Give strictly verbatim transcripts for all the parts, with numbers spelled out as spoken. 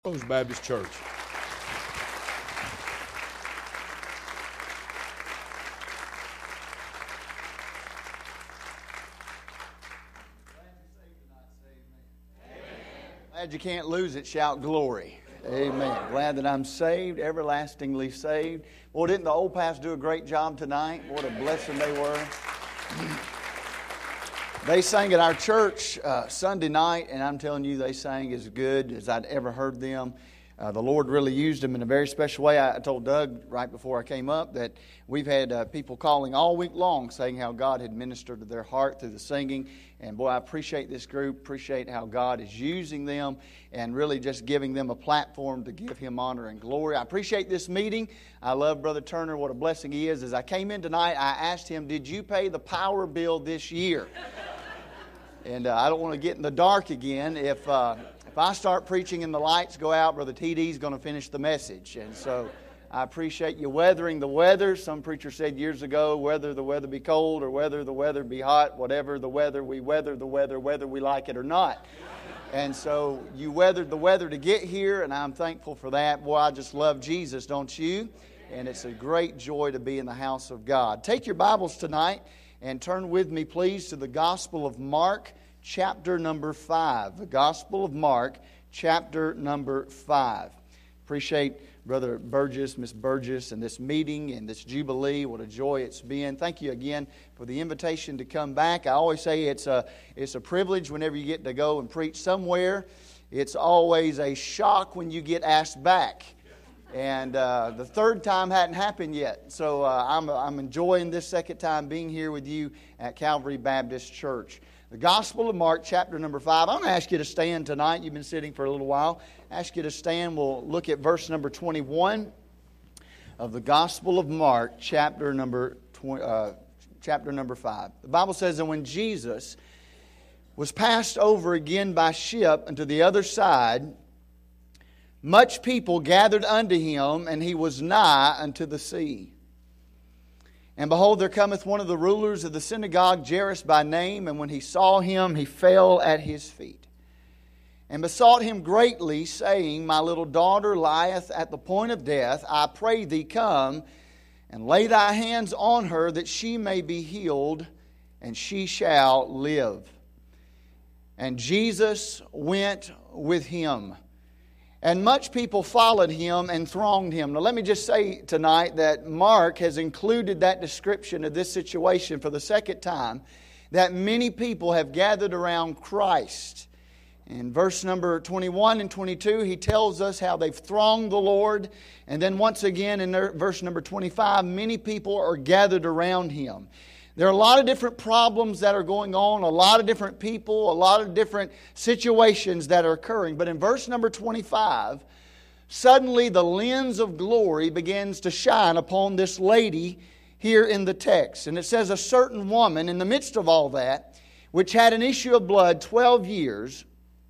Rose Baptist Church. Glad you can't lose it. Shout glory. Amen. Glad that I'm saved, everlastingly saved. Boy, didn't the old pastor do a great job tonight? What a blessing they were. They sang at our church uh, Sunday night, and I'm telling you, they sang as good as I'd ever heard them. Uh, the Lord really used them in a very special way. I, I told Doug right before I came up that we've had uh, people calling all week long saying how God had ministered to their heart through the singing. And boy, I appreciate this group, appreciate how God is using them and really just giving them a platform to give Him honor and glory. I appreciate this meeting. I love Brother Turner, what a blessing he is. As I came in tonight, I asked him, did you pay the power bill this year? And uh, I don't want to get in the dark again. If uh, if I start preaching and the lights go out, Brother T D's going to finish the message. And so I appreciate you weathering the weather. Some preacher said years ago, whether the weather be cold or whether the weather be hot, whatever the weather, we weather the weather, whether we like it or not. And so you weathered the weather to get here, and I'm thankful for that. Boy, I just love Jesus, don't you? And it's a great joy to be in the house of God. Take your Bibles tonight and turn with me, please, to the Gospel of Mark, chapter number five. The Gospel of Mark, chapter number five. Appreciate Brother Burgess, Miss Burgess, and this meeting and this Jubilee. What a joy it's been. Thank you again for the invitation to come back. I always say it's a, it's a privilege whenever you get to go and preach somewhere. It's always a shock when you get asked back. And uh, the third time hadn't happened yet. So uh, I'm, I'm enjoying this second time being here with you at Calvary Baptist Church. The Gospel of Mark, chapter number five. I'm going to ask you to stand tonight. You've been sitting for a little while. Ask you to stand. We'll look at verse number twenty-one of the Gospel of Mark, chapter number twenty, uh, chapter number five. The Bible says, and when Jesus was passed over again by ship unto the other side, much people gathered unto him, and he was nigh unto the sea. And behold, there cometh one of the rulers of the synagogue, Jairus by name, and when he saw him, he fell at his feet, and besought him greatly, saying, My little daughter lieth at the point of death. I pray thee, come, and lay thy hands on her, that she may be healed, and she shall live. And Jesus went with him. And much people followed him and thronged him. Now let me just say tonight that Mark has included that description of this situation for the second time, that many people have gathered around Christ. In verse number twenty-one and twenty-two, he tells us how they've thronged the Lord. And then once again in verse number twenty-five, many people are gathered around him. There are a lot of different problems that are going on, a lot of different people, a lot of different situations that are occurring. But in verse number twenty-five, suddenly the lens of glory begins to shine upon this lady here in the text. And it says, a certain woman in the midst of all that, which had an issue of blood twelve years,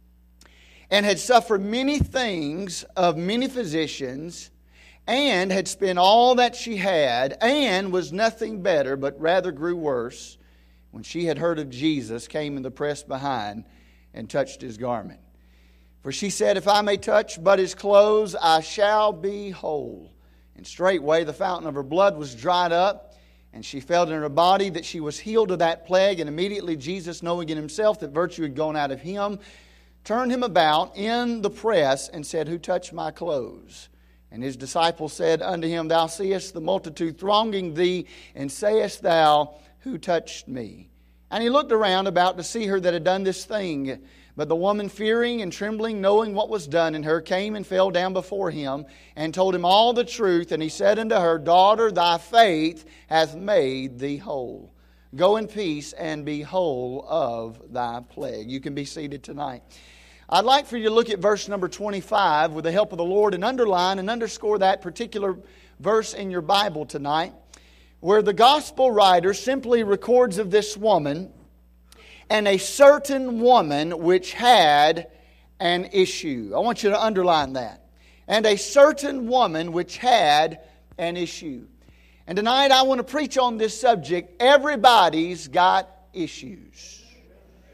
and had suffered many things of many physicians, and had spent all that she had, and was nothing better, but rather grew worse, when she had heard of Jesus, came in the press behind, and touched his garment. For she said, If I may touch but his clothes, I shall be whole. And straightway the fountain of her blood was dried up, and she felt in her body that she was healed of that plague. And immediately Jesus, knowing in himself that virtue had gone out of him, turned him about in the press, and said, Who touched my clothes? And his disciples said unto him, Thou seest the multitude thronging thee, and sayest thou, Who touched me? And he looked around about to see her that had done this thing. But the woman, fearing and trembling, knowing what was done in her, came and fell down before him, and told him all the truth. And he said unto her, Daughter, thy faith hath made thee whole. Go in peace, and be whole of thy plague. You can be seated tonight. I'd like for you to look at verse number twenty-five with the help of the Lord and underline and underscore that particular verse in your Bible tonight, where the gospel writer simply records of this woman, and a certain woman which had an issue. I want you to underline that. And a certain woman which had an issue. And tonight I want to preach on this subject. Everybody's got issues.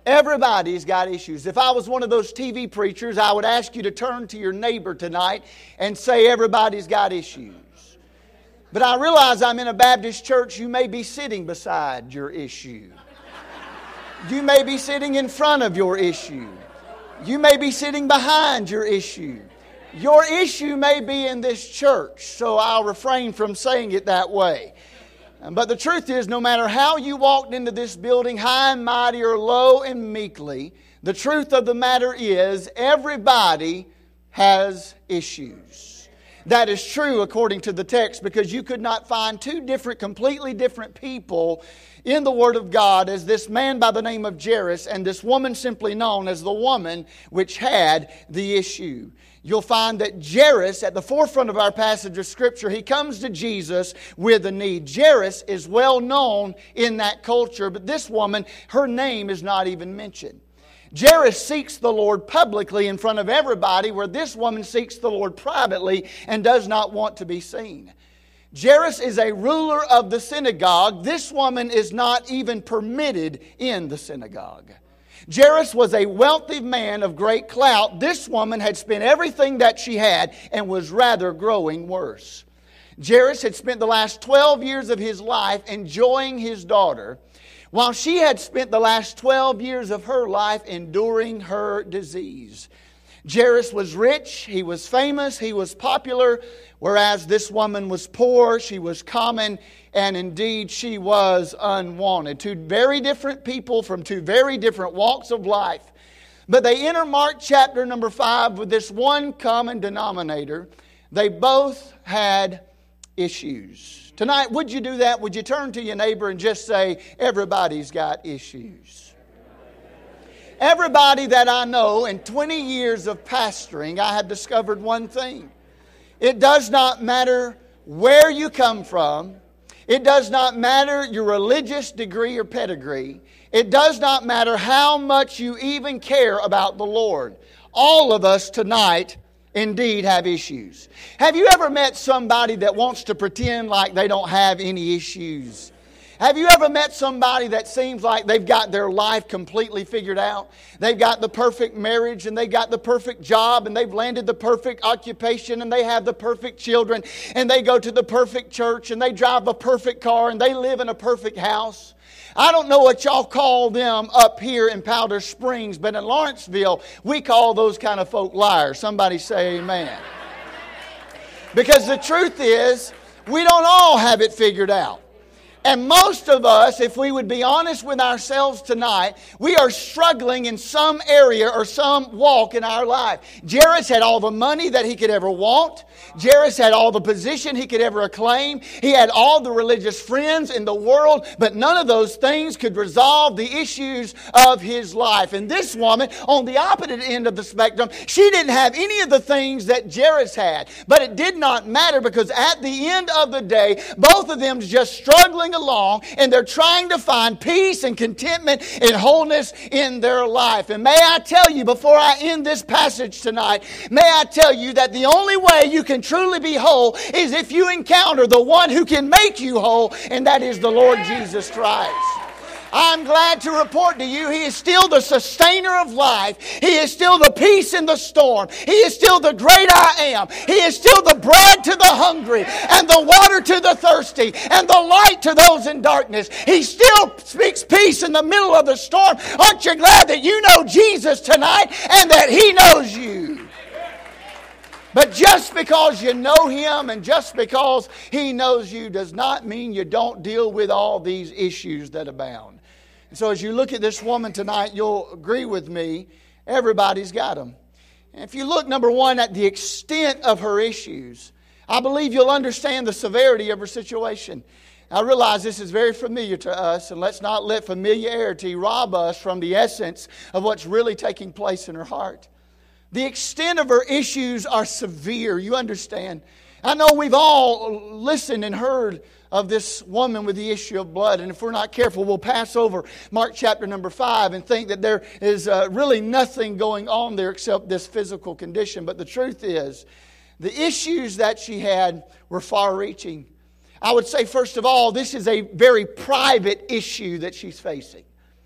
Everybody's got issues. If I was one of those T V preachers, I would ask you to turn to your neighbor tonight and say everybody's got issues. But I realize I'm in a Baptist church. You may be sitting beside your issue. You may be sitting in front of your issue. You may be sitting behind your issue. Your issue may be in this church, so I'll refrain from saying it that way. But the truth is, no matter how you walked into this building, high and mighty or low and meekly, the truth of the matter is everybody has issues. That is true according to the text, because you could not find two different, completely different people in the Word of God as this man by the name of Jairus and this woman simply known as the woman which had the issue. You'll find that Jairus, at the forefront of our passage of Scripture, he comes to Jesus with a need. Jairus is well known in that culture, but this woman, her name is not even mentioned. Jairus seeks the Lord publicly in front of everybody, where this woman seeks the Lord privately and does not want to be seen. Jairus is a ruler of the synagogue. This woman is not even permitted in the synagogue. Jairus was a wealthy man of great clout. This woman had spent everything that she had and was rather growing worse. Jairus had spent the last twelve years of his life enjoying his daughter, while she had spent the last twelve years of her life enduring her disease. Jairus was rich, he was famous, he was popular, whereas this woman was poor, she was common, and indeed she was unwanted. Two very different people from two very different walks of life. But they enter Mark chapter number five with this one common denominator. They both had issues. Tonight, would you do that? Would you turn to your neighbor and just say, everybody's got issues? Everybody that I know in twenty years of pastoring, I have discovered one thing. It does not matter where you come from. It does not matter your religious degree or pedigree. It does not matter how much you even care about the Lord. All of us tonight indeed have issues. Have you ever met somebody that wants to pretend like they don't have any issues? Have you ever met somebody that seems like they've got their life completely figured out? They've got the perfect marriage and they've got the perfect job and they've landed the perfect occupation and they have the perfect children and they go to the perfect church and they drive a perfect car and they live in a perfect house. I don't know what y'all call them up here in Powder Springs, but in Lawrenceville, we call those kind of folk liars. Somebody say amen. Because the truth is, we don't all have it figured out. And most of us, if we would be honest with ourselves tonight, we are struggling in some area or some walk in our life. Jairus had all the money that he could ever want. Jairus had all the position he could ever acclaim. He had all the religious friends in the world, but none of those things could resolve the issues of his life. And this woman, on the opposite end of the spectrum, she didn't have any of the things that Jairus had. But it did not matter, because at the end of the day, both of them just struggling along, and they're trying to find peace and contentment and wholeness in their life. And may I tell you, before I end this passage tonight, may I tell you that the only way you can truly be whole is if you encounter the one who can make you whole, and that is the Lord Jesus Christ. I'm glad to report to you, He is still the sustainer of life. He is still the peace in the storm. He is still the great I am. He is still the bread to the hungry and the water to the thirsty and the light to those in darkness. He still speaks peace in the middle of the storm. Aren't you glad that you know Jesus tonight and that He knows you? But just because you know Him and just because He knows you does not mean you don't deal with all these issues that abound. And so as you look at this woman tonight, you'll agree with me, everybody's got them. And if you look, number one, at the extent of her issues, I believe you'll understand the severity of her situation. I realize this is very familiar to us, and let's not let familiarity rob us from the essence of what's really taking place in her heart. The extent of her issues are severe, you understand. I know we've all listened and heard of this woman with the issue of blood. And if we're not careful, we'll pass over Mark chapter number five and think that there is uh, really nothing going on there except this physical condition. But the truth is, the issues that she had were far-reaching. I would say, first of all, this is a very private issue that she's facing.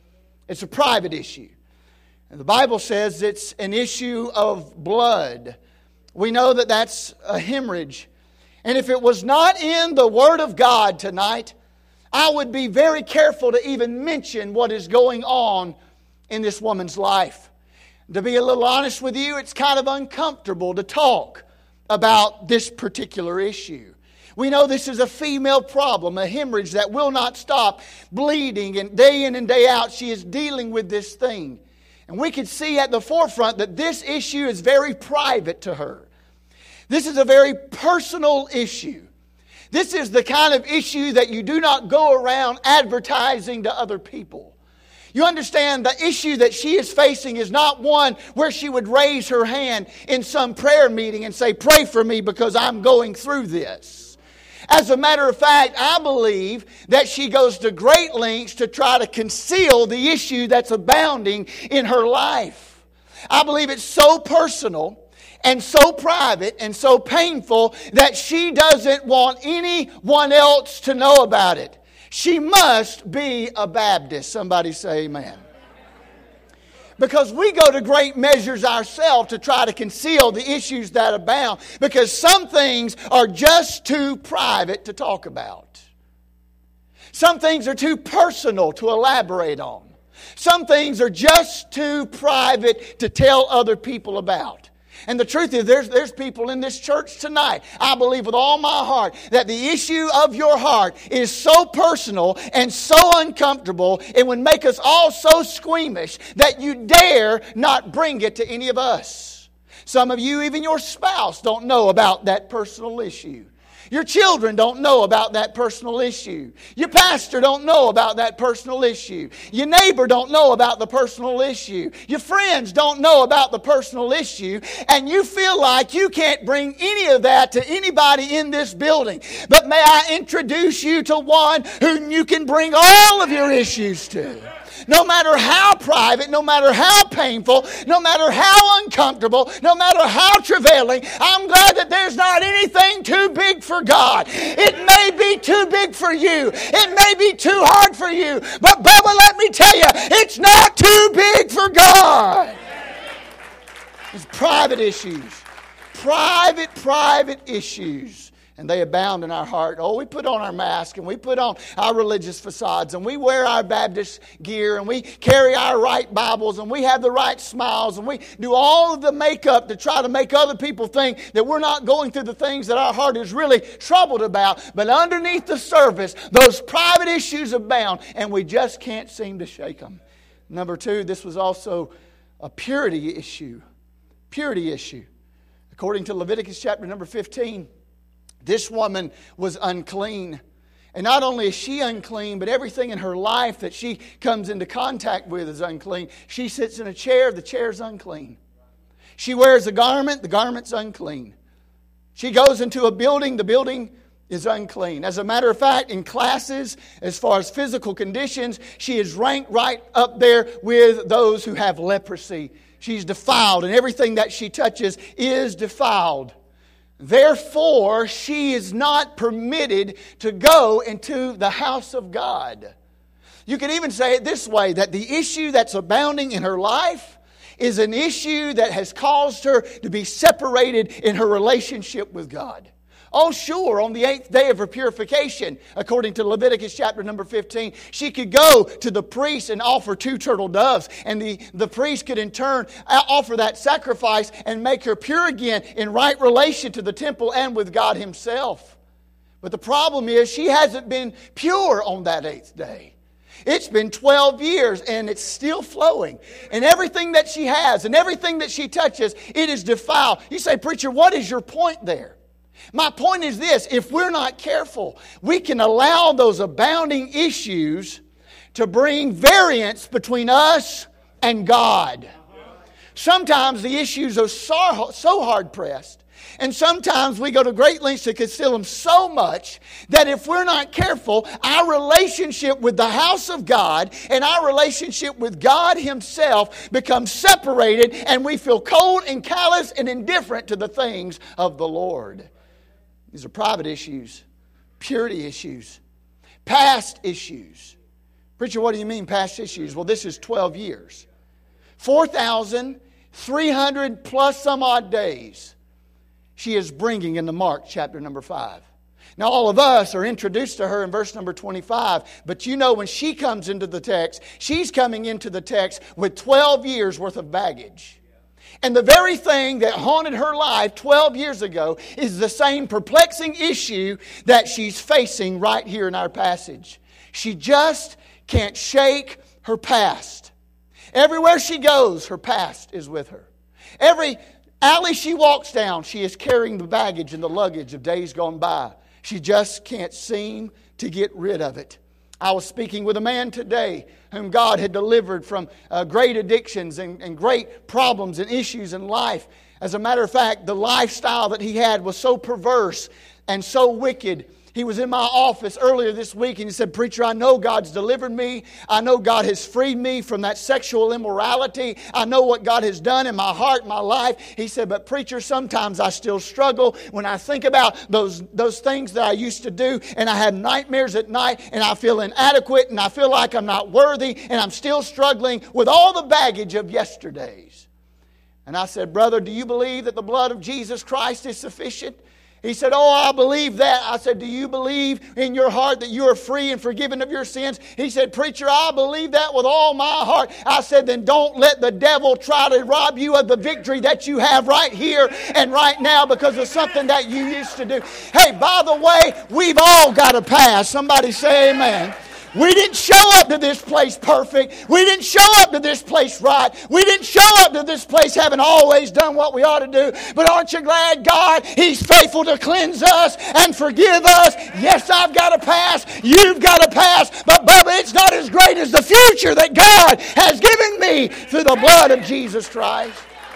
It's a private issue. And the Bible says it's an issue of blood. We know that that's a hemorrhage. And if it was not in the Word of God tonight, I would be very careful to even mention what is going on in this woman's life. To be a little honest with you, it's kind of uncomfortable to talk about this particular issue. We know this is a female problem, a hemorrhage that will not stop bleeding, and day in and day out she is dealing with this thing. And we can see at the forefront that this issue is very private to her. This is a very personal issue. This is the kind of issue that you do not go around advertising to other people. You understand, the issue that she is facing is not one where she would raise her hand in some prayer meeting and say, "Pray for me because I'm going through this." As a matter of fact, I believe that she goes to great lengths to try to conceal the issue that's abounding in her life. I believe it's so personal and so private and so painful that she doesn't want anyone else to know about it. She must be a Baptist. Somebody say amen. Because we go to great measures ourselves to try to conceal the issues that abound. Because some things are just too private to talk about. Some things are too personal to elaborate on. Some things are just too private to tell other people about. And the truth is, there's, there's people in this church tonight, I believe with all my heart, that the issue of your heart is so personal and so uncomfortable, it would make us all so squeamish that you dare not bring it to any of us. Some of you, even your spouse, don't know about that personal issue. Your children don't know about that personal issue. Your pastor don't know about that personal issue. Your neighbor don't know about the personal issue. Your friends don't know about the personal issue. And you feel like you can't bring any of that to anybody in this building. But may I introduce you to one whom you can bring all of your issues to. No matter how private, no matter how painful, no matter how uncomfortable, no matter how travailing, I'm glad that there's not anything too big for God. It may be too big for you. It may be too hard for you. But Bubba, let me tell you, it's not too big for God. It's private issues. Private, private issues. And they abound in our heart. Oh, we put on our mask and we put on our religious facades and we wear our Baptist gear and we carry our right Bibles and we have the right smiles and we do all of the makeup to try to make other people think that we're not going through the things that our heart is really troubled about. But underneath the surface, those private issues abound and we just can't seem to shake them. Number two, this was also a purity issue. Purity issue. According to Leviticus chapter number fifteen, this woman was unclean. And not only is she unclean, but everything in her life that she comes into contact with is unclean. She sits in a chair, the chair's unclean. She wears a garment, the garment's unclean. She goes into a building, the building is unclean. As a matter of fact, in classes, as far as physical conditions, she is ranked right up there with those who have leprosy. She's defiled, and everything that she touches is defiled. Therefore, she is not permitted to go into the house of God. You could even say it this way, that the issue that's abounding in her life is an issue that has caused her to be separated in her relationship with God. Oh, sure, on the eighth day of her purification, according to Leviticus chapter number fifteen, she could go to the priest and offer two turtle doves. And the, the priest could in turn offer that sacrifice and make her pure again in right relation to the temple and with God Himself. But the problem is she hasn't been pure on that eighth day. It's been twelve years and it's still flowing. And everything that she has and everything that she touches, it is defiled. You say, preacher, what is your point there? My point is this, if we're not careful, we can allow those abounding issues to bring variance between us and God. Sometimes the issues are so, so hard-pressed, and sometimes we go to great lengths to conceal them so much that if we're not careful, our relationship with the house of God and our relationship with God Himself becomes separated, and we feel cold and callous and indifferent to the things of the Lord. These are private issues, purity issues, past issues. Preacher, what do you mean past issues? Well, this is twelve years. four thousand three hundred plus some odd days she is bringing into Mark chapter number five. Now, all of us are introduced to her in verse number twenty-five. But you know, when she comes into the text, she's coming into the text with twelve years worth of baggage. And the very thing that haunted her life twelve years ago is the same perplexing issue that she's facing right here in our passage. She just can't shake her past. Everywhere she goes, her past is with her. Every alley she walks down, she is carrying the baggage and the luggage of days gone by. She just can't seem to get rid of it. I was speaking with a man today whom God had delivered from uh, great addictions and, and great problems and issues in life. As a matter of fact, the lifestyle that he had was so perverse and so wicked. He was in my office earlier this week and he said, "Preacher, I know God's delivered me. I know God has freed me from that sexual immorality. I know what God has done in my heart, my life." He said, "But preacher, sometimes I still struggle when I think about those, those things that I used to do, and I have nightmares at night, and I feel inadequate, and I feel like I'm not worthy, and I'm still struggling with all the baggage of yesterdays." And I said, "Brother, do you believe that the blood of Jesus Christ is sufficient?" He said, "Oh, I believe that." I said, "Do you believe in your heart that you are free and forgiven of your sins?" He said, "Preacher, I believe that with all my heart." I said, "Then don't let the devil try to rob you of the victory that you have right here and right now because of something that you used to do." Hey, by the way, we've all got a past. Somebody say amen. We didn't show up to this place perfect. We didn't show up to this place right. We didn't show up to this place having always done what we ought to do. But aren't you glad God, He's faithful to cleanse us and forgive us? Yes, I've got a past. You've got a past. But Bubba, it's not as great as the future that God has given me through the blood of Jesus Christ.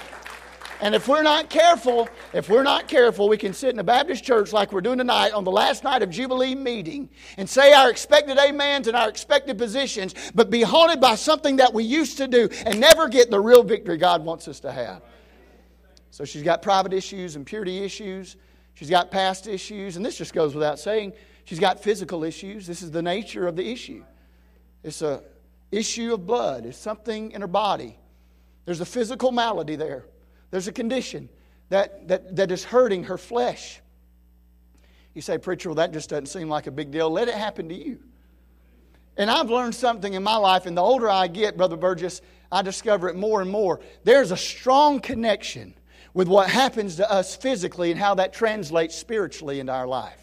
And if we're not careful, if we're not careful, we can sit in a Baptist church like we're doing tonight on the last night of Jubilee meeting and say our expected amens and our expected positions, but be haunted by something that we used to do and never get the real victory God wants us to have. So she's got private issues and purity issues. She's got past issues. And this just goes without saying. She's got physical issues. This is the nature of the issue. It's an issue of blood. It's something in her body. There's a physical malady there. There's a condition that, that, that is hurting her flesh. You say, "Preacher, well, that just doesn't seem like a big deal." Let it happen to you. And I've learned something in my life, and the older I get, Brother Burgess, I discover it more and more. There's a strong connection with what happens to us physically and how that translates spiritually into our life.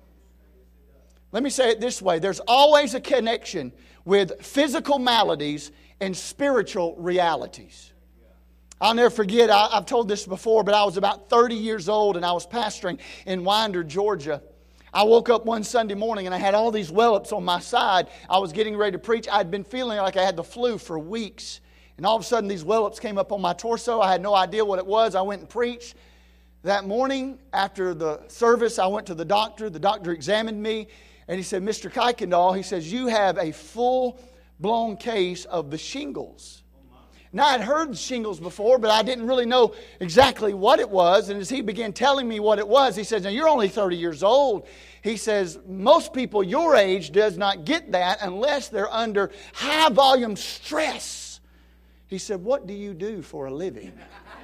Let me say it this way. There's always a connection with physical maladies and spiritual realities. I'll never forget, I, I've told this before, but I was about thirty years old and I was pastoring in Winder, Georgia. I woke up one Sunday morning and I had all these wellups on my side. I was getting ready to preach. I'd been feeling like I had the flu for weeks. And all of a sudden these wellups came up on my torso. I had no idea what it was. I went and preached. That morning after the service, I went to the doctor. The doctor examined me and he said, "Mister Kuykendall," he says, "you have a full-blown case of the shingles." Now, I'd heard shingles before, but I didn't really know exactly what it was. And as he began telling me what it was, he says, "Now, you're only thirty years old." He says, "Most people your age does not get that unless they're under high-volume stress." He said, "What do you do for a living?"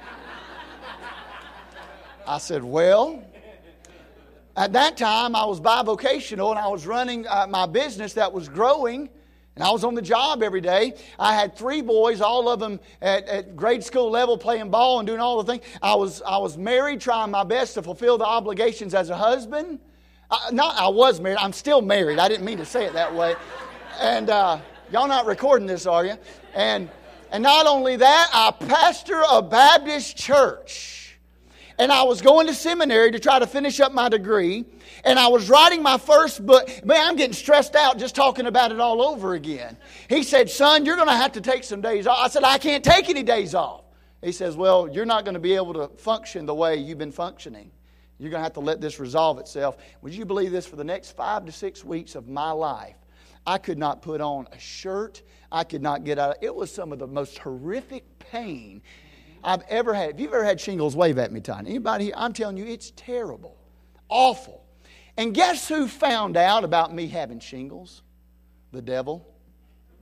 I said, "Well, at that time, I was bivocational, and I was running uh, my business that was growing. And I was on the job every day. I had three boys, all of them at, at grade school level, playing ball and doing all the things. I was I was married, trying my best to fulfill the obligations as a husband. I, not I was married. I'm still married. I didn't mean to say it that way. And uh, y'all not recording this, are you? And and not only that, I pastor a Baptist church. And I was going to seminary to try to finish up my degree. And I was writing my first book. Man, I'm getting stressed out just talking about it all over again. He said, "Son, you're going to have to take some days off." I said, "I can't take any days off." He says, "Well, you're not going to be able to function the way you've been functioning. You're going to have to let this resolve itself." Would you believe this? For the next five to six weeks of my life, I could not put on a shirt. I could not get out. It was some of the most horrific pain I've ever had. If you've ever had shingles, wave at me, Tiny. Anybody here? I'm telling you, it's terrible. Awful. And guess who found out about me having shingles? The devil.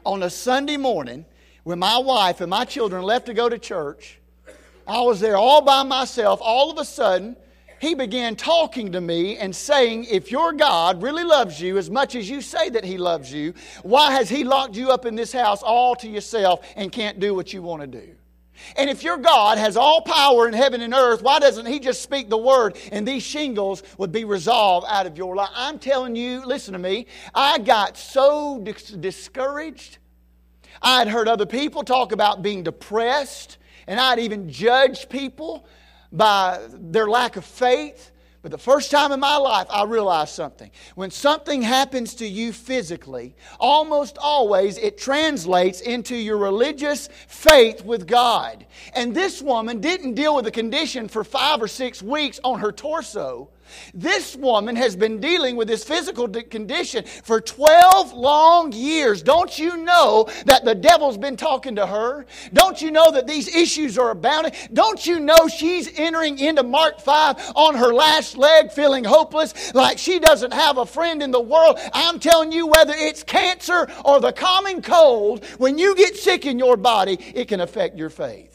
on a Sunday morning when my wife and my children left to go to church. I was there all by myself. All of a sudden, he began talking to me and saying, if your God really loves you as much as you say that He loves you, why has He locked you up in this house all to yourself and can't do what you want to do? And if your God has all power in heaven and earth, why doesn't He just speak the word and these shingles would be resolved out of your life? I'm telling you, listen to me, I got so dis- discouraged. I had heard other people talk about being depressed, and I'd even judged people by their lack of faith. But the first time in my life, I realized something. When something happens to you physically, almost always it translates into your religious faith with God. And this woman didn't deal with the condition for five or six weeks on her torso. This woman has been dealing with this physical condition for twelve long years. Don't you know that the devil's been talking to her? Don't you know that these issues are abounding? Don't you know she's entering into Mark five on her last leg, feeling hopeless, like she doesn't have a friend in the world? I'm telling you, whether it's cancer or the common cold, when you get sick in your body, it can affect your faith.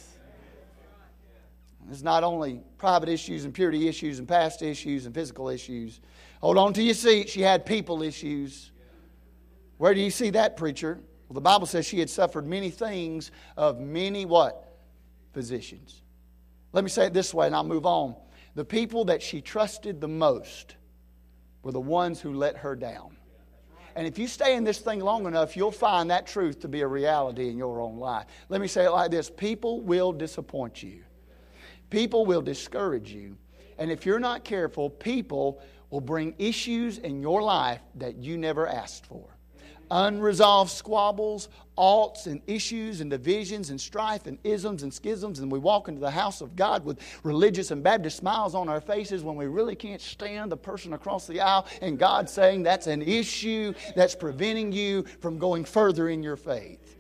It's not only private issues and purity issues and past issues and physical issues. Hold on to your seat. She had people issues. Where do you see that, preacher? Well, the Bible says she had suffered many things of many what? Physicians. Let me say it this way and I'll move on. The people that she trusted the most were the ones who let her down. And if you stay in this thing long enough, you'll find that truth to be a reality in your own life. Let me say it like this. People will disappoint you. People will discourage you. And if you're not careful, people will bring issues in your life that you never asked for. Unresolved squabbles, alts and issues and divisions and strife and isms and schisms. And we walk into the house of God with religious and Baptist smiles on our faces when we really can't stand the person across the aisle. And God saying that's an issue that's preventing you from going further in your faith.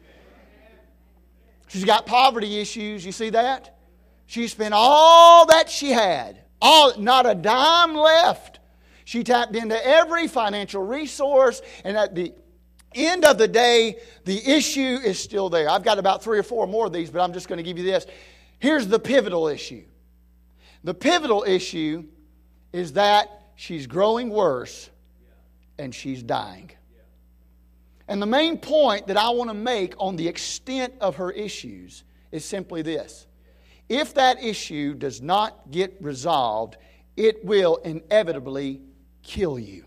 She's got poverty issues. You see that? She spent all that she had, all, not a dime left. She tapped into every financial resource, and at the end of the day, the issue is still there. I've got about three or four more of these, but I'm just going to give you this. Here's the pivotal issue. The pivotal issue is that she's growing worse and she's dying. And the main point that I want to make on the extent of her issues is simply this. If that issue does not get resolved, it will inevitably kill you.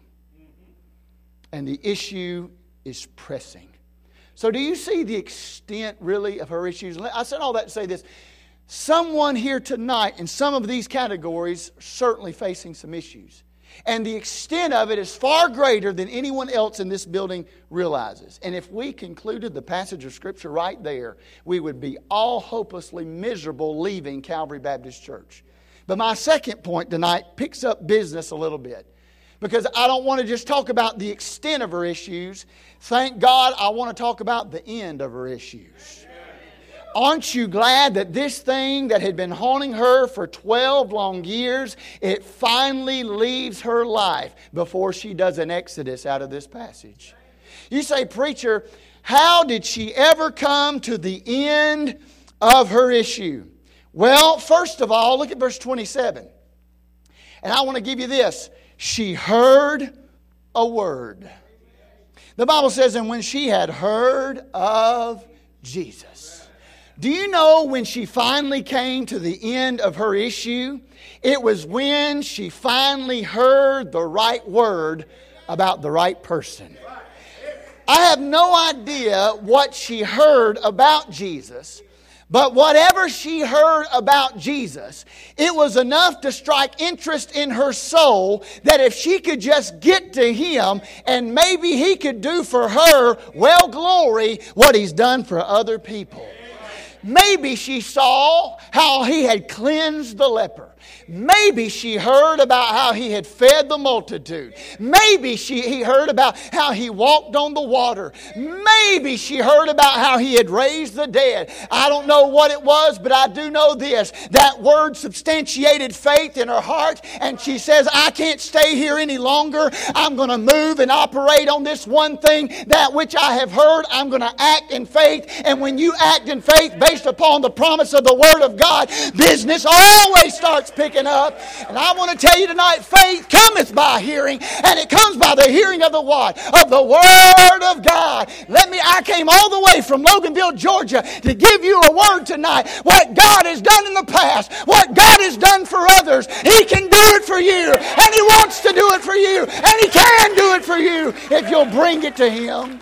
And the issue is pressing. So do you see the extent really of her issues? I said all that to say this. Someone here tonight in some of these categories are certainly facing some issues. And the extent of it is far greater than anyone else in this building realizes. And if we concluded the passage of Scripture right there, we would be all hopelessly miserable leaving Calvary Baptist Church. But my second point tonight picks up business a little bit. Because I don't want to just talk about the extent of her issues. Thank God I want to talk about the end of her issues. Aren't you glad that this thing that had been haunting her for twelve long years, it finally leaves her life before she does an exodus out of this passage? You say, preacher, how did she ever come to the end of her issue? Well, first of all, look at verse twenty-seven. And I want to give you this. She heard a word. The Bible says, and when she had heard of Jesus. Do you know when she finally came to the end of her issue? It was when she finally heard the right word about the right person. I have no idea what she heard about Jesus, but whatever she heard about Jesus, it was enough to strike interest in her soul that if she could just get to Him and maybe He could do for her, well, glory, what He's done for other people. Maybe she saw how He had cleansed the leper. Maybe she heard about how He had fed the multitude. Maybe she he heard about how He walked on the water. Maybe she heard about how He had raised the dead. I don't know what it was, but I do know this. That word substantiated faith in her heart, and she says, I can't stay here any longer. I'm going to move and operate on this one thing, that which I have heard. I'm going to act in faith. And when you act in faith based upon the promise of the Word of God, business always starts picking up. And I want to tell you tonight, faith cometh by hearing, and it comes by the hearing of the what? Of the Word of God. Let me, I came all the way from Loganville, Georgia to give you a word tonight. What God has done in the past, what God has done for others, He can do it for you. And He wants to do it for you. And He can do it for you if you'll bring it to Him.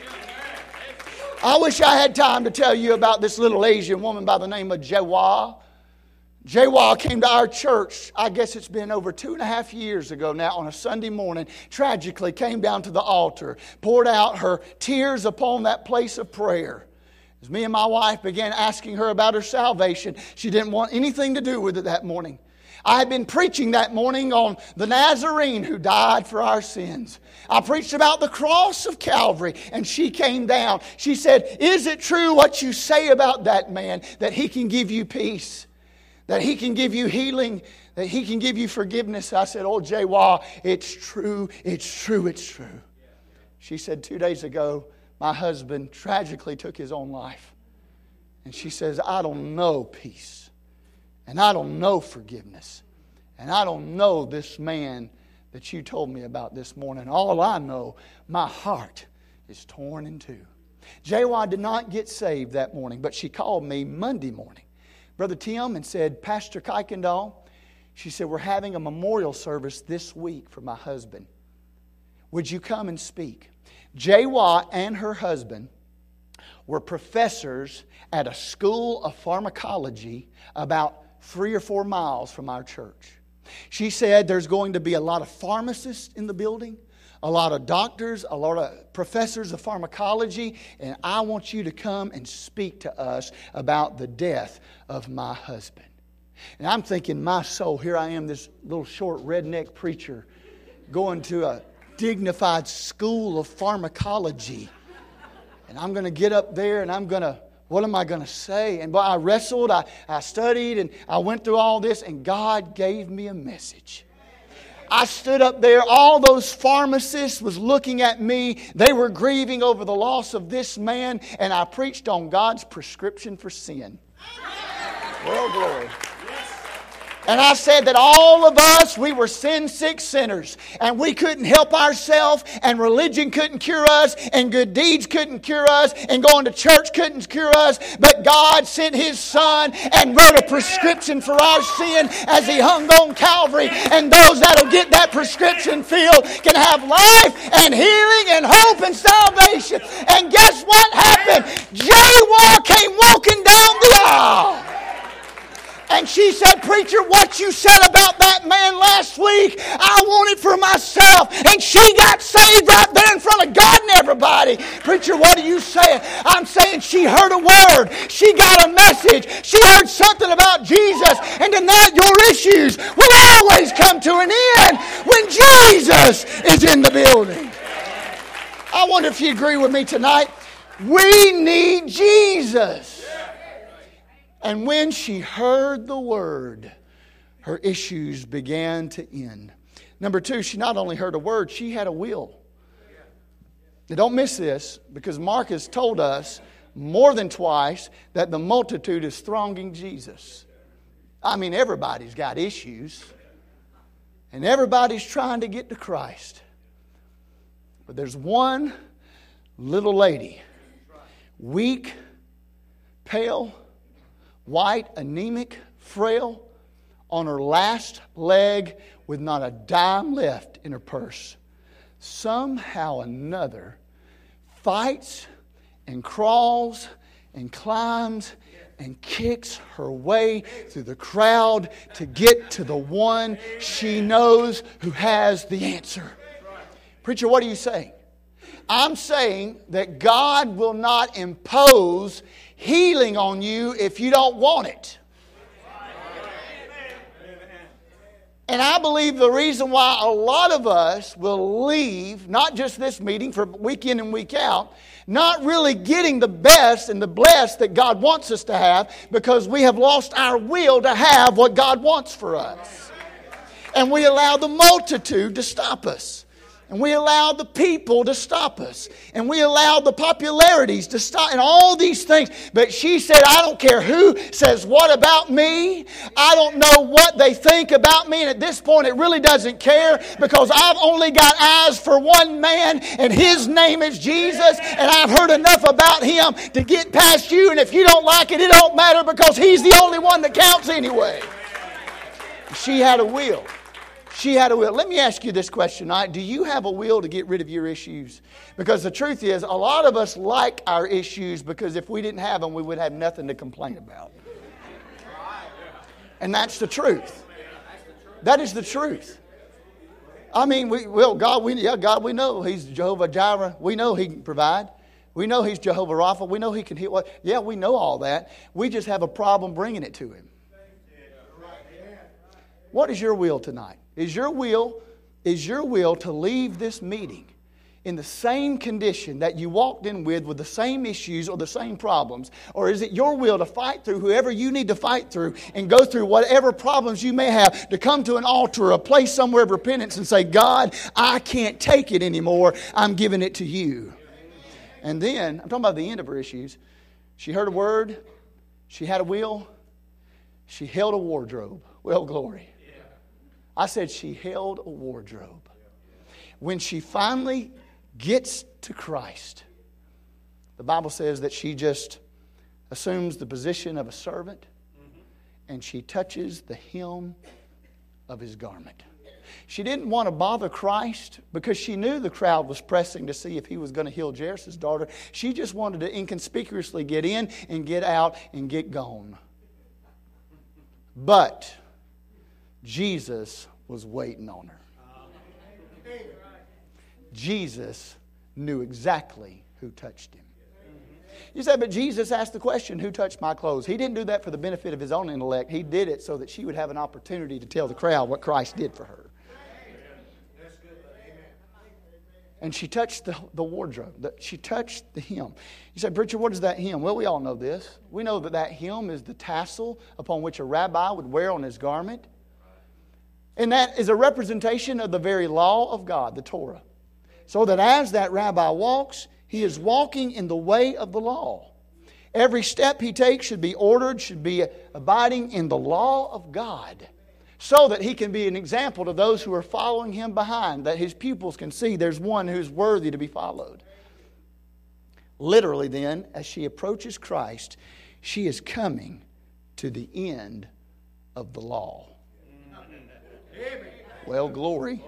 I wish I had time to tell you about this little Asian woman by the name of Jawa. Jawa came to our church, I guess it's been over two and a half years ago now, on a Sunday morning, tragically came down to the altar, poured out her tears upon that place of prayer. As me and my wife began asking her about her salvation, she didn't want anything to do with it that morning. I had been preaching that morning on the Nazarene who died for our sins. I preached about the cross of Calvary, and she came down. She said, is it true what you say about that man, that he can give you peace? That He can give you healing, that He can give you forgiveness? I said, oh, Jawa, it's true, it's true, it's true. She said, two days ago, my husband tragically took his own life. And she says, I don't know peace. And I don't know forgiveness. And I don't know this man that you told me about this morning. All I know, my heart is torn in two. Jawa did not get saved that morning, but she called me Monday morning, Brother Tim, and said, Pastor Kuykendall, she said, we're having a memorial service this week for my husband. Would you come and speak? Jawa and her husband were professors at a school of pharmacology about three or four miles from our church. She said there's going to be a lot of pharmacists in the building, a lot of doctors, a lot of professors of pharmacology, and I want you to come and speak to us about the death of my husband. And I'm thinking, my soul, here I am, this little short redneck preacher, going to a dignified school of pharmacology. And I'm going to get up there and I'm going to, what am I going to say? And boy, I wrestled, I, I studied, and I went through all this, and God gave me a message. I stood up there. All those pharmacists was looking at me. They were grieving over the loss of this man. And I preached on God's prescription for sin. Well, glory. And I said that all of us, we were sin-sick sinners. And we couldn't help ourselves. And religion couldn't cure us. And good deeds couldn't cure us. And going to church couldn't cure us. But God sent His Son and wrote a prescription for our sin as He hung on Calvary. And those that will get that prescription filled can have life and healing and hope and salvation. And guess what happened? Jawa came walking down the aisle. And she said, preacher, what you said about that man last week, I want it for myself. And she got saved right there in front of God and everybody. Preacher, what are you saying? I'm saying she heard a word. She got a message. She heard something about Jesus. And tonight your issues will always come to an end when Jesus is in the building. I wonder if you agree with me tonight. We need Jesus. And when she heard the word, her issues began to end. Number two, she not only heard a word, she had a will. Now don't miss this, because Mark has told us more than twice that the multitude is thronging Jesus. I mean, everybody's got issues. And everybody's trying to get to Christ. But there's one little lady, weak, pale, white, anemic, frail, on her last leg with not a dime left in her purse. Somehow or another fights and crawls and climbs and kicks her way through the crowd to get to the one she knows who has the answer. Preacher, what are you saying? I'm saying that God will not impose healing on you if you don't want it. And I believe the reason why a lot of us will leave, not just this meeting, for week in and week out, not really getting the best and the blessed that God wants us to have, because we have lost our will to have what God wants for us. And we allow the multitude to stop us. And we allow the people to stop us. And we allow the popularities to stop. And all these things. But she said, I don't care who says what about me. I don't know what they think about me. And at this point it really doesn't care. Because I've only got eyes for one man. And his name is Jesus. And I've heard enough about him to get past you. And if you don't like it, it don't matter. Because he's the only one that counts anyway. She had a will. She had a will. Let me ask you this question tonight. Do you have a will to get rid of your issues? Because the truth is, a lot of us like our issues because if we didn't have them, we would have nothing to complain about. And that's the truth. That is the truth. I mean, we, well, God, we, yeah, God, we know He's Jehovah Jireh. We know He can provide. We know He's Jehovah Rapha. We know He can heal. Yeah, we know all that. We just have a problem bringing it to Him. What is your will tonight? Is your will, is your will to leave this meeting in the same condition that you walked in with, with the same issues or the same problems? Or is it your will to fight through whoever you need to fight through and go through whatever problems you may have, to come to an altar, a place somewhere of repentance and say, God, I can't take it anymore. I'm giving it to you. And then, I'm talking about the end of her issues. She heard a word. She had a will. She held a wardrobe. Well, glory. I said she held a wardrobe. When she finally gets to Christ, the Bible says that she just assumes the position of a servant and she touches the hem of His garment. She didn't want to bother Christ because she knew the crowd was pressing to see if He was going to heal Jairus' daughter. She just wanted to inconspicuously get in and get out and get gone. But Jesus was waiting on her. Jesus knew exactly who touched Him. You say, but Jesus asked the question, who touched my clothes? He didn't do that for the benefit of His own intellect. He did it so that she would have an opportunity to tell the crowd what Christ did for her. And she touched the, the wardrobe. The, she touched the hem. You say, preacher, what is that hem? Well, we all know this. We know that that hem is the tassel upon which a rabbi would wear on his garment. And that is a representation of the very law of God, the Torah. So that as that rabbi walks, he is walking in the way of the law. Every step he takes should be ordered, should be abiding in the law of God. So that he can be an example to those who are following him behind, that his pupils can see there's one who's worthy to be followed. Literally then, as she approaches Christ, she is coming to the end of the law. Well, glory.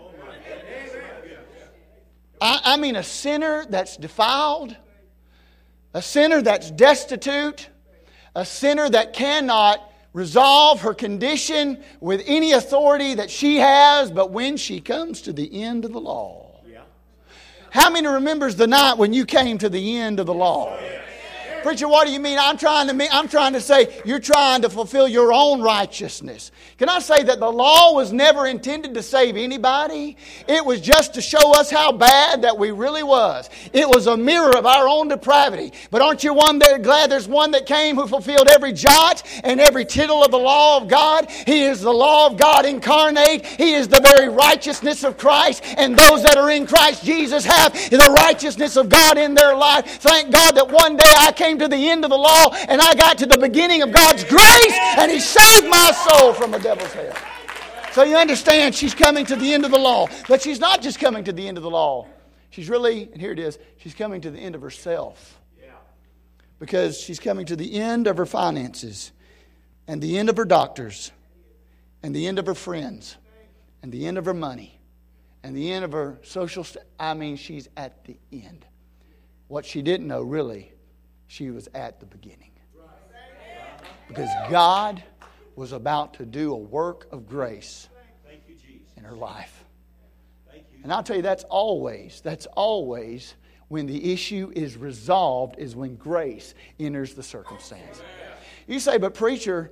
I, I mean a sinner that's defiled, a sinner that's destitute, a sinner that cannot resolve her condition with any authority that she has, but when she comes to the end of the law. How many remembers the night when you came to the end of the law? Preacher, what do you mean? I'm trying to mean, I'm trying to say you're trying to fulfill your own righteousness. Can I say that the law was never intended to save anybody? It was just to show us how bad that we really was. It was a mirror of our own depravity. But aren't you one that glad there's one that came who fulfilled every jot and every tittle of the law of God? He is the law of God incarnate. He is the very righteousness of Christ. And those that are in Christ Jesus have the righteousness of God in their life. Thank God that one day I came to the end of the law and I got to the beginning of God's grace and He saved my soul from the devil's hell. So you understand, she's coming to the end of the law. But she's not just coming to the end of the law. She's really, and here it is, she's coming to the end of herself. Because she's coming to the end of her finances and the end of her doctors and the end of her friends and the end of her money and the end of her social st- I mean, she's at the end. What she didn't know, really, she was at the beginning. Because God was about to do a work of grace in her life. And I'll tell you, that's always, that's always when the issue is resolved, is when grace enters the circumstance. You say, but preacher,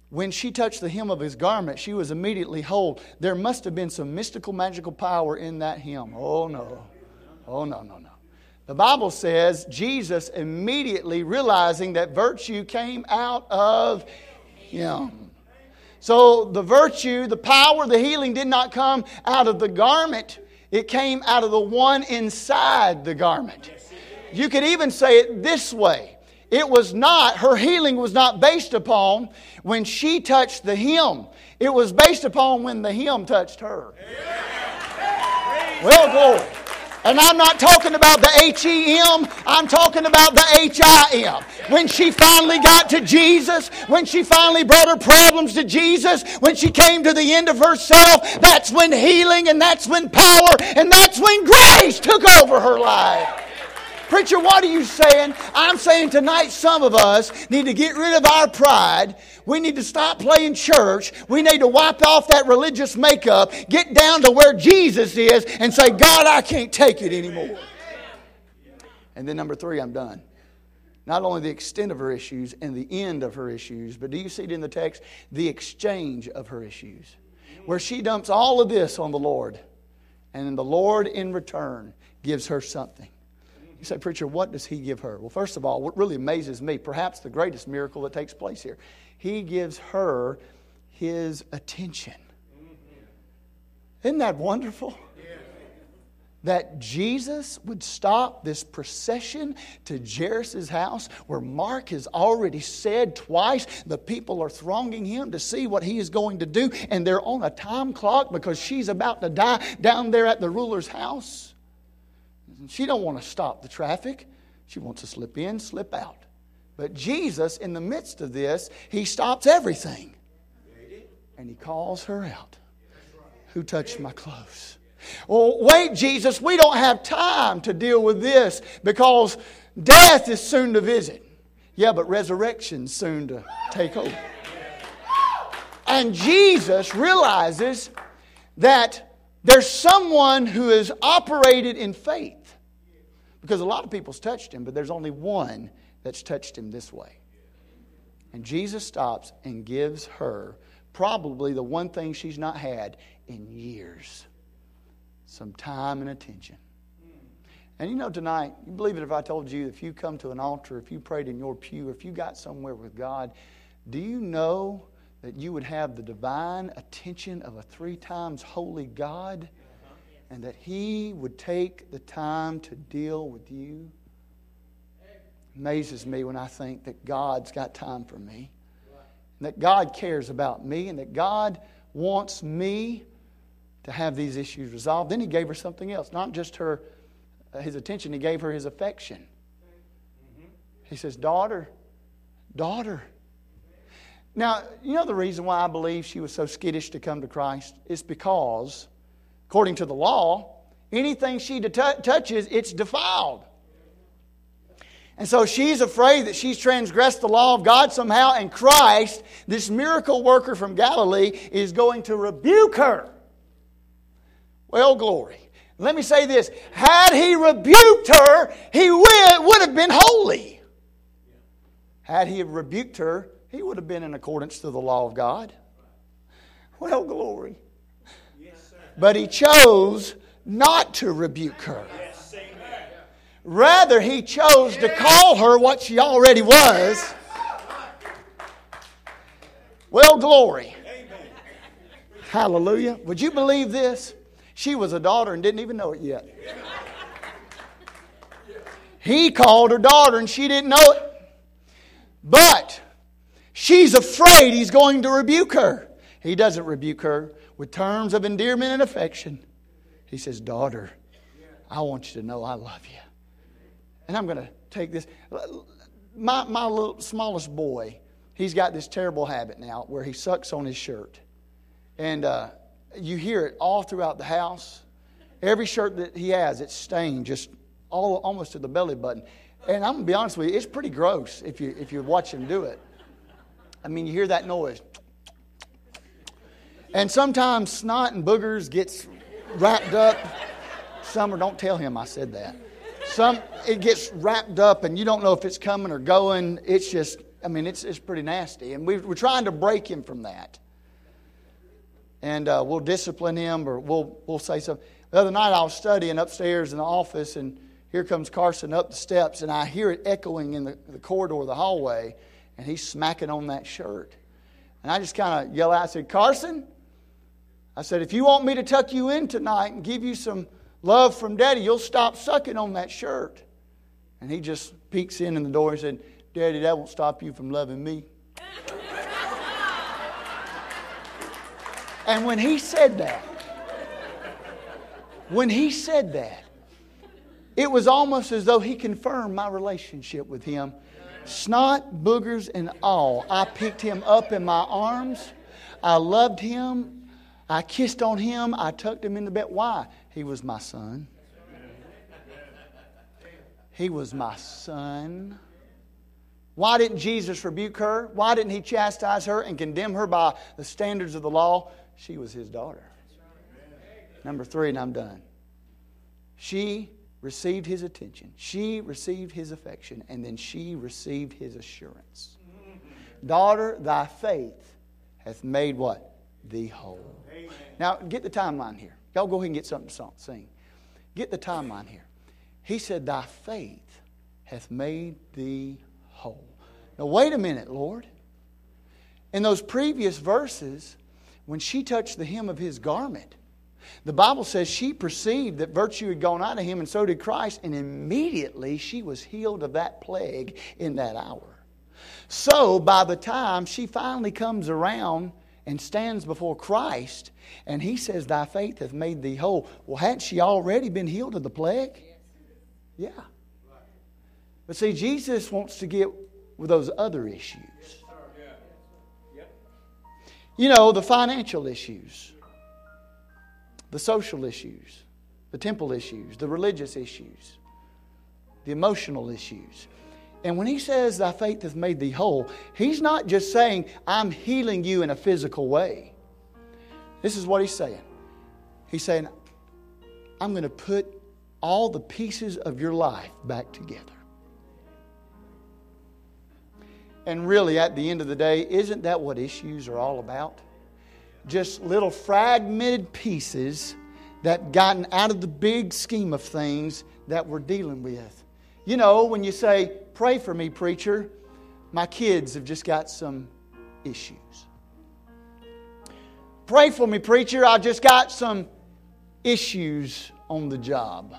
when she touched the hem of his garment, she was immediately whole. There must have been some mystical, magical power in that hem. Oh, no. Oh, no, no, no. The Bible says Jesus immediately realizing that virtue came out of him. So the virtue, the power, the healing did not come out of the garment. It came out of the one inside the garment. You could even say it this way. It was not, her healing was not based upon when she touched the hem. It was based upon when the hem touched her. Well, glory. And I'm not talking about the H E M, I'm talking about the H I M. When she finally got to Jesus, when she finally brought her problems to Jesus, when she came to the end of herself, that's when healing and that's when power and that's when grace took over her life. Preacher, what are you saying? I'm saying tonight some of us need to get rid of our pride. We need to stop playing church. We need to wipe off that religious makeup, get down to where Jesus is, and say, God, I can't take it anymore. And then number three, I'm done. Not only the extent of her issues and the end of her issues, but do you see it in the text? The exchange of her issues. Where she dumps all of this on the Lord, and then the Lord in return gives her something. You say, preacher, what does he give her? Well, first of all, what really amazes me, perhaps the greatest miracle that takes place here, he gives her his attention. Isn't that wonderful? That Jesus would stop this procession to Jairus' house where Mark has already said twice the people are thronging him to see what he is going to do, and they're on a time clock because she's about to die down there at the ruler's house. She don't want to stop the traffic. She wants to slip in, slip out. But Jesus, in the midst of this, he stops everything. And he calls her out. Who touched my clothes? Oh, wait, Jesus, we don't have time to deal with this because death is soon to visit. Yeah, but resurrection's soon to take over. And Jesus realizes that there's someone who has operated in faith. Because a lot of people's touched him, but there's only one that's touched him this way. And Jesus stops and gives her probably the one thing she's not had in years. Some time and attention. And you know tonight, you believe it if I told you, if you come to an altar, if you prayed in your pew, if you got somewhere with God, do you know that you would have the divine attention of a three times holy God? And that he would take the time to deal with you. Amazes me when I think that God's got time for me. And that God cares about me. And that God wants me to have these issues resolved. Then he gave her something else. Not just her, uh, his attention. He gave her his affection. He says, daughter, daughter. Now, you know the reason why I believe she was so skittish to come to Christ? It's because, according to the law, anything she t- touches, it's defiled. And so she's afraid that she's transgressed the law of God somehow, and Christ, this miracle worker from Galilee, is going to rebuke her. Well, glory. Let me say this. Had he rebuked her, he would, would have been holy. Had he rebuked her, he would have been in accordance to the law of God. Well, glory. But he chose not to rebuke her. Rather, he chose to call her what she already was. Well, glory. Hallelujah. Would you believe this? She was a daughter and didn't even know it yet. He called her daughter and she didn't know it. But she's afraid he's going to rebuke her. He doesn't rebuke her with terms of endearment and affection. He says, daughter, I want you to know I love you. And I'm going to take this. My, my little smallest boy, he's got this terrible habit now where he sucks on his shirt. And uh, you hear it all throughout the house. Every shirt that he has, it's stained just all almost to the belly button. And I'm going to be honest with you, it's pretty gross if you if you watch him do it. I mean, you hear that noise. And sometimes snot and boogers gets wrapped up. Some, or don't tell him I said that. Some, it gets wrapped up and you don't know if it's coming or going. It's just I mean, it's it's pretty nasty. And we, we're trying to break him from that. And uh, we'll discipline him, or we'll we'll say something. The other night I was studying upstairs in the office, and here comes Carson up the steps, and I hear it echoing in the, the corridor of the hallway, and he's smacking on that shirt. And I just kind of yell out, I said, Carson, I said, if you want me to tuck you in tonight and give you some love from Daddy, you'll stop sucking on that shirt. And he just peeks in in the door and said, Daddy, that won't stop you from loving me. And when he said that, when he said that, it was almost as though he confirmed my relationship with him. Snot, boogers, and all. I picked him up in my arms. I loved him. I kissed on him. I tucked him in the bed. Why? He was my son. He was my son. Why didn't Jesus rebuke her? Why didn't He chastise her and condemn her by the standards of the law? She was His daughter. Number three, and I'm done. She received His attention. She received His affection. And then she received His assurance. Daughter, thy faith hath made what? Thee whole. Amen. Now, get the timeline here. Y'all go ahead and get something to sing. Get the timeline here. He said, thy faith hath made thee whole. Now, wait a minute, Lord. In those previous verses, when she touched the hem of His garment, the Bible says she perceived that virtue had gone out of him, and so did Christ, and immediately she was healed of that plague in that hour. So by the time she finally comes around and stands before Christ, and He says, thy faith hath made thee whole. Well, hadn't she already been healed of the plague? Yeah. But see, Jesus wants to get with those other issues. You know, the financial issues, the social issues, the temple issues, the religious issues, the emotional issues. And when He says, thy faith hath made thee whole, He's not just saying, I'm healing you in a physical way. This is what He's saying. He's saying, I'm going to put all the pieces of your life back together. And really, at the end of the day, isn't that what issues are all about? Just little fragmented pieces that gotten out of the big scheme of things that we're dealing with. You know, when you say, pray for me, preacher, my kids have just got some issues. Pray for me, preacher, I just got some issues on the job.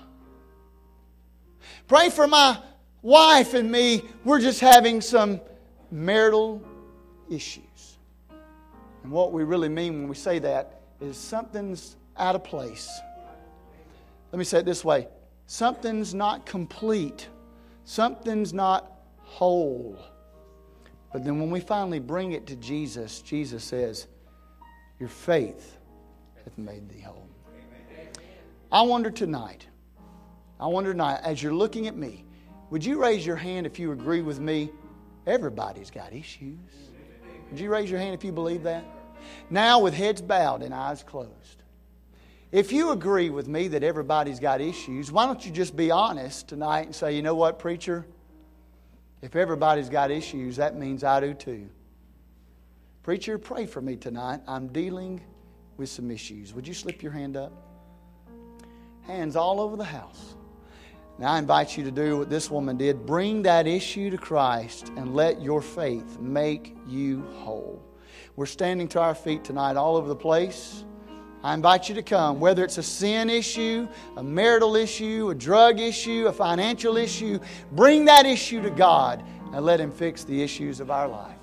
Pray for my wife and me, we're just having some marital issues. And what we really mean when we say that is something's out of place. Let me say it this way. Something's not complete. Something's not whole. But then when we finally bring it to Jesus, Jesus says, your faith hath made thee whole. I wonder tonight, I wonder tonight, as you're looking at me, would you raise your hand if you agree with me? Everybody's got issues. Would you raise your hand if you believe that? Now, with heads bowed and eyes closed, if you agree with me that everybody's got issues, why don't you just be honest tonight and say, you know what, preacher? If everybody's got issues, that means I do too. Preacher, pray for me tonight. I'm dealing with some issues. Would you slip your hand up? Hands all over the house. Now I invite you to do what this woman did. Bring that issue to Christ and let your faith make you whole. We're standing to our feet tonight all over the place. I invite you to come, whether it's a sin issue, a marital issue, a drug issue, a financial issue. Bring that issue to God and let Him fix the issues of our life.